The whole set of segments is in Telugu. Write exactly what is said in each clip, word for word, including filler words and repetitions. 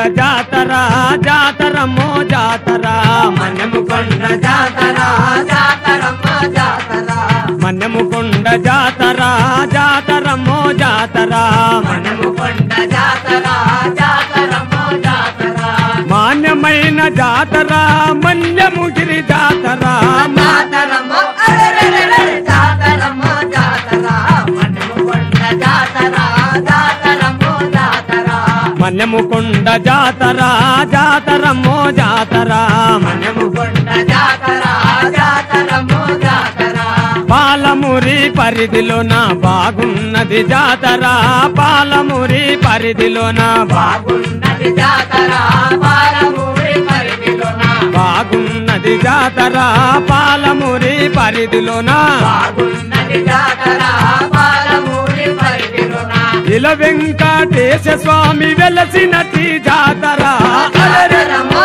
జాతర జాతరమ్మో జాతర మన్యముకొండ జాతర జాతరమ్మో జాతర మన్యముకొండ జాతర జాతరమ్మో జాతర మన్యముకొండ జాతర జాతరమ్మో జాతర మాన్యమైన జాతర మన్యముగిరి జాతర జాతరమ్మో జాతరమ్మో జాతర మన్యముకొండ జాతర జాతరమ్మో జాతర మన్యముకొండ జాతర జాతరమ్మో జాతర మన్యముకొండ జాతర జాతరమ్మో జాతర పాలమూరి పరిధిలోన బాగున్నది జాతర పాలమూరి పరిధిలోన బాగున్నది జాతర పాలమూరి పరిధిలోన బాగున్నది జాతర పాలమూరి పరిధిలోన బాగున్నది జాతర పాలమూరి పరిధిలోన ఇల వెంకటేశ స్వామి వెలసినటి జాతర జాతరమ్మో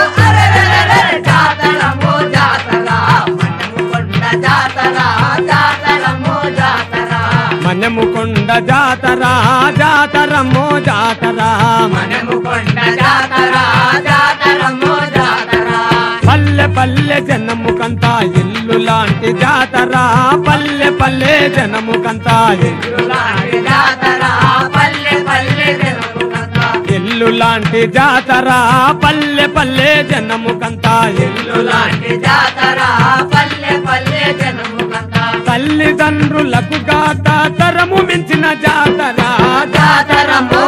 జాతరమ్మో జాతర మన్యముకొండ జాతర జాతరమ్మో జాతర మన్యముకొండ జాతర జాతరమ్మో జాతర మన్యముకొండ జాతర జాతరమ్మో జాతర పల్లె పల్లె జనముకంతా ఇల్లు లాంటి జాతర పల్లె పల్లె జనముకంతా ఇల్లు లాంటి జాతర పల్లె పల్లె జనముకంతా ఇల్లు లాంటి జాతర పల్లె పల్లె జనముకంతా ఇల్లు లాంటి జాతర పల్లె పల్లె జనముకంతా తల్లిదండ్రులకు గాత తరము మించిన జాతర జాతరమ్మో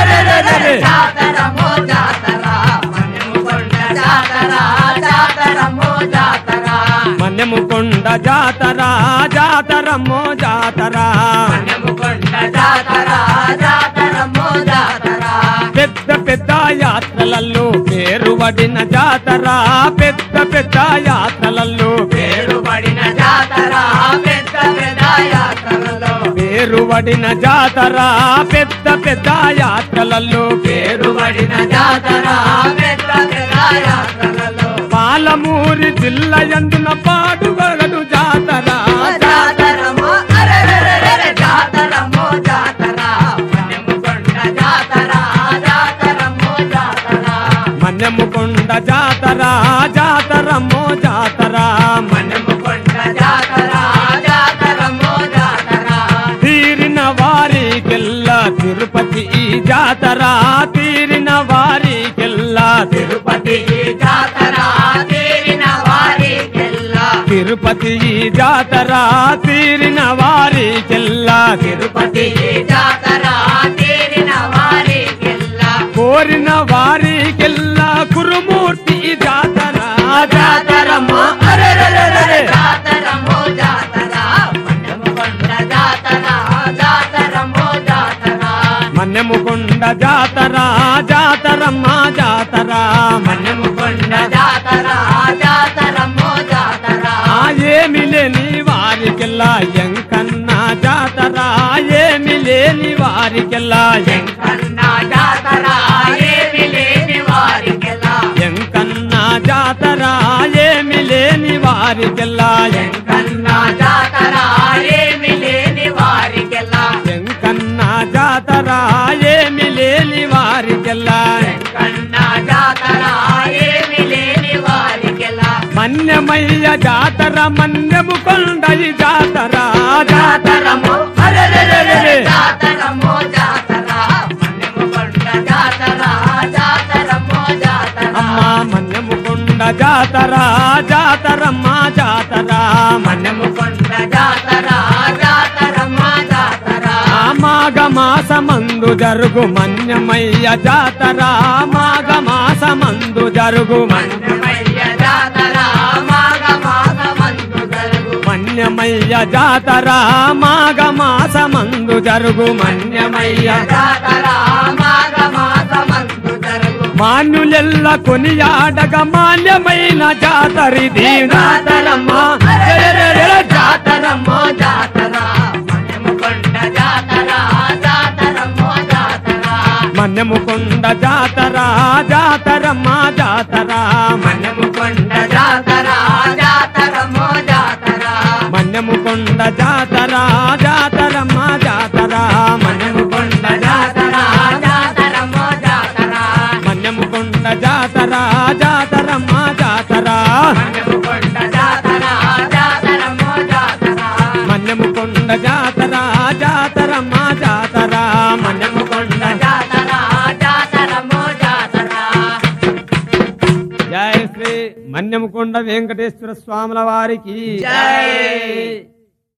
జాతరమ్మో జాతర మన్యముకొండ జాతర జాతరమ్మో జాతర మన్యముకొండ జాతర జాతరమ్మో జాతర మన్యముకొండ జాతర జాతరమ్మో జాతర పెద్ద పెద్ద యాత్రలలో పేరువడిన జాతర పెద్ద పెద్ద యాత్రలలో పేరుబడిన జాతర పెద్ద పెద్ద యాత్రలలో పేరువడిన జాతర పెద్ద పెద్ద యాత్రలలో పేరుబడిన జాతర పెద్ద పెద్ద యాత్రలలో పాలమూరి జిల్లా యందున పాటుగలదు జాతర జాతరమ్మో జాతరమ్మో జాతర మన్యముకొండ జాతర జాతరమ్మో జాతర మన్యముకొండ జాతర జాతరమ్మో జాతర మన్యముకొండ జాతర జాతరమ్మో జాతర తీరిన వారికెల్లా తిరుపతి ఈ జాతర తీరిన వారికెల్లా తిరుపతి జాతర తీరిన వారికెల్లా తిరుపతి ఈ జాతర తీరిన వారికెల్లా తిరుపతి జాతర తీరిన వారికెల్లా కోరిన వారికెల్లా కురుమూర్తి ఈ జాతర జాతరమ్మో జాతరమ్మో జాతర మన్యముకొండ జాతర జాతరమ్మో జాతర మన్యముకొండ జాతర జాతరమ్మ జాతర మన్యముకొండ జాతర జాతరమ్మో జాతర ఆ ఏమి లేని వారికెల్లా ఎంకన్న జాతర ఏమి లేని వారికెల్లా ఎంకన్న జాతర ఏమి లేని వారికెల్లా ఎంకన్న జాతర ఏమి లేని వారికెల్లా ఎంకన్న జాతర ఏమి లేని వారికెల్లా ఎంకన్న జాతర ఏమి లేని వారికెల్లా ఎంకన్న జాతర ఏమి లేని వారికెల్లా మన్యమయ్య జాతర మన్యముకొండ ఈ జాతర జాతరమ్మో జాతరమ్మో జాతర మన్యముకొండ జాతర జాతరమ్మో జాతర అమ్మ మన్యముకొండ జాతర జాతరమ్మ జాతర మన్యముకొండ జాతర జాతరమ్మ జాతర మాఘ మాసమందు జరుగు మన్యమయ్య జాతర మాఘ మాసమందు జరుగు మన్యమయ్య జాతర మాఘ మాసమందు జరుగు మన్యమయ్య జాతర మాఘ మాసమందు జరుగు మన్యమయ్య జాతర మాఘ మాసమందు జరుగు మాన్యులెల్ల కొనియాడగ మాన్యమైన జాతరిది జాతరమ్మ జాతరమ్మో జాతర మన్యముకొండ జాతర జాతరమ్మో జాతర మన్యముకొండ జాతర జాతరమ్మ జాతర మన్యముకొండ జాతర జాతరమ్మో జాతర మన్యముకొండ జాతర జాతరమ్మ జాతర మన్యముకొండ జాతర జాతరమ్మో జాతర మన్యముకొండ మన్యముకొండ వెంకటేశ్వర స్వాముల వారికి జై